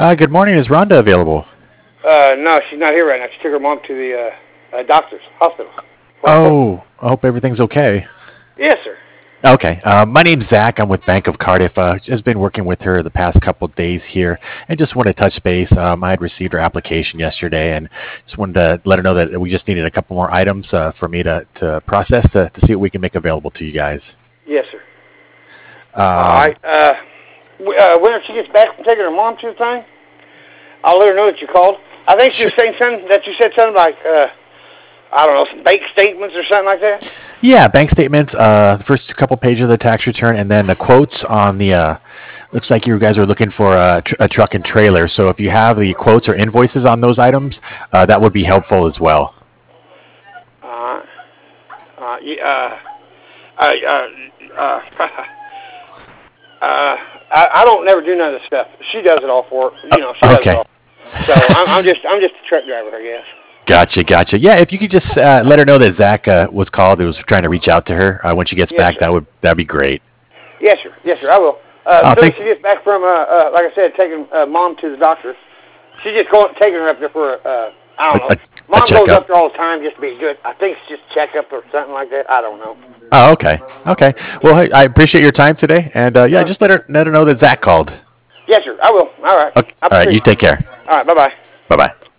Good morning. Is Rhonda available? No, she's not here right now. She took her mom to the doctor's hospital. Oh, I hope everything's okay. Yes, sir. Okay. My name's Zach. I'm with Bank of Cardiff. Just been working with her the past couple days here, and just want to touch base. I had received her application yesterday, and just wanted to let her know that we just needed a couple more items for me to process to see what we can make available to you guys. Yes, sir. All Um, right. When she gets back from taking her mom to the thing, I'll let her know that you called. I think she sh- was saying something that you said something like, I don't know, some bank statements or something like that. yeah, bank statements, the first couple pages of the tax return, and then the quotes on the. Looks like you guys are looking for a truck and trailer. So if you have the quotes or invoices on those items, that would be helpful as well. Uh, yeah, I, I don't never do none of this stuff. She does it all for her. She does it Okay. all. So I'm just a truck driver, I guess. Gotcha, gotcha. Yeah, if you could just let her know that Zach was called, was trying to reach out to her when she gets Yes, back. sir. That'd be great. Yes, sir. Yes, sir. I will. As Oh, soon as thank. she gets back from, like I said, taking mom to the doctor, she's just taking her up there for, I A, don't know. a Mom goes checkup. up there all the time just to be good. I think it's just checkup or something like that. I don't know. Oh, okay, okay. Well, hey, I appreciate your time today, and yeah, Uh, just let her know that Zach called. yes, sir. I will. All right. Okay. I All right, you appreciate it. take care. All right. Bye-bye. Bye bye.